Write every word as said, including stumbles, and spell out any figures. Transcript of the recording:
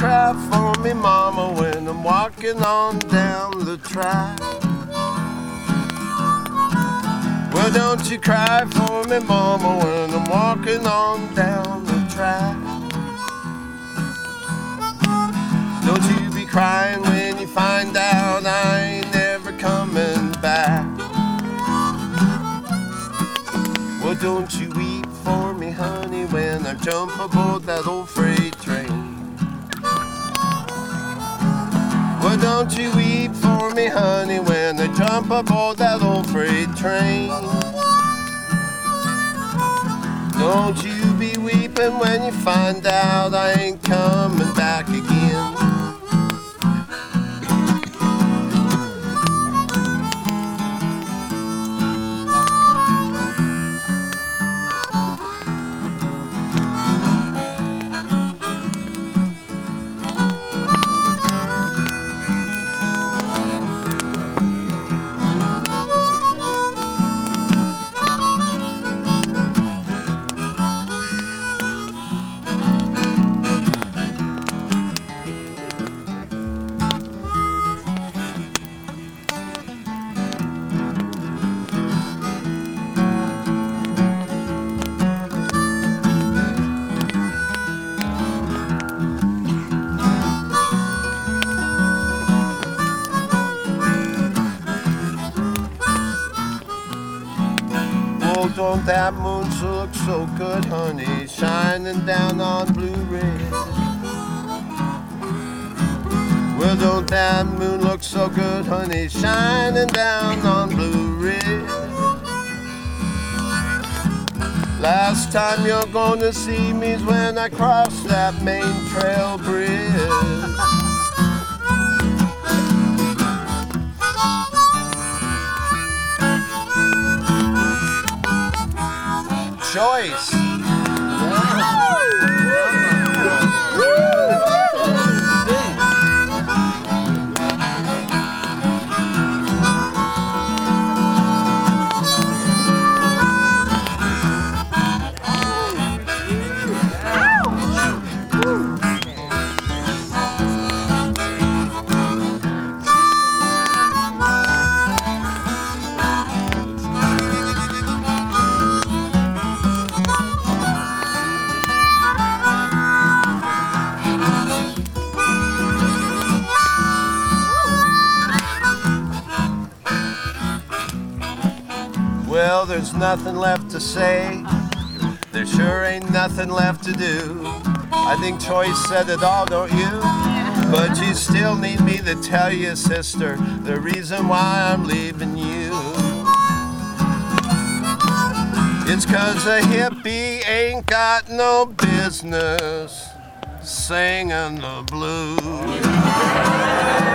cry for me, mama, when I'm walking on down the track? Well, don't you cry for me, mama, when I'm walking on down the track. Don't you be crying when you find out I ain't never coming back. Well, don't you weep for me, honey, when I jump aboard that old freight train. Well, don't you weep for me, honey, when I jump aboard that old freight train. Don't you be weeping when you find out I ain't coming back again. Don't that moon look so good, honey, shining down on blue red? Well, don't that moon look so good, honey, shining down on blue red? Last time you're gonna see me's when I cross that main trail bridge. Choice. Well, there's nothing left to say. There sure ain't nothing left to do. I think Choice said it all, don't you? But you still need me to tell you, sister, the reason why I'm leaving you. It's 'cause a hippie ain't got no business singing the blues.